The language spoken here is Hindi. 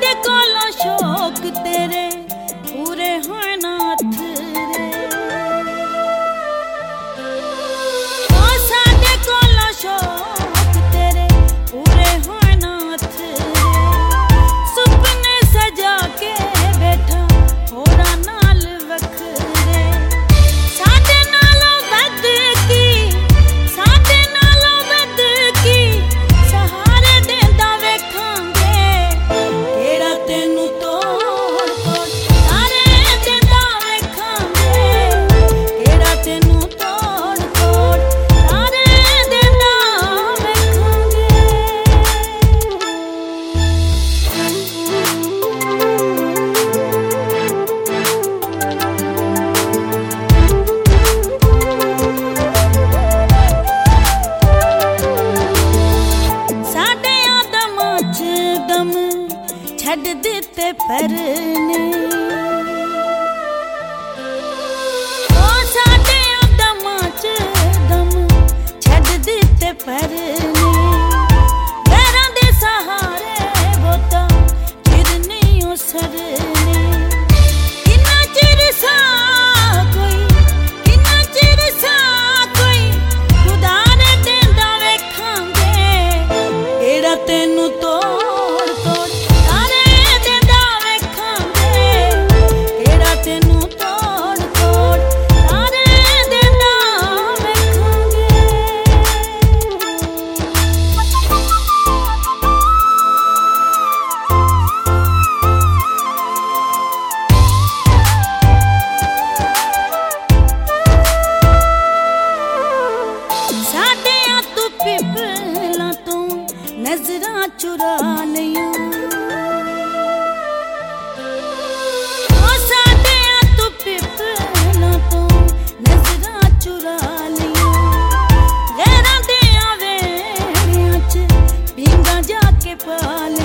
साडे कोलों शौक तेरे पूरे होए ना थरे। ओ साडे कोलों शौक तेरे पूरे होए ना थरे। सुपने सजा के बैठा होरा नाल वखरे। साडे नालों वध की, साडे नालों वध की सहारे देंदा वेखांगे। केड़ा तेनू तोड़ तोड़ सारे देंदा वेखांगे। केड़ा तेनू तोड़ तोड़ सारे देंदा वेखांगे। साडे आदमां च दम छड्ड दित्ते परने। ओ साडे आदमां च दम छड्ड दित्ते परने। पैरां दे सहारे बोता चिर नहीं ओ सरने। किन्ना चिर सा कोई, किन्ना चिर सा कोई खुदा ने देंदा वेखांगे। केड़ा तेनू तोड़ तोड़ सारे देंदा वेखांगे। केड़ा तेनू तोड़ तोड़ सारे देंदा वेखांगे। साडे तू पिपला तू नजरां चुरा लियां। ओ साडे तू पिपला तू नजरां चुरा लियां। गैरां दे आवेड़ियां च पींगा जाके पा लियां।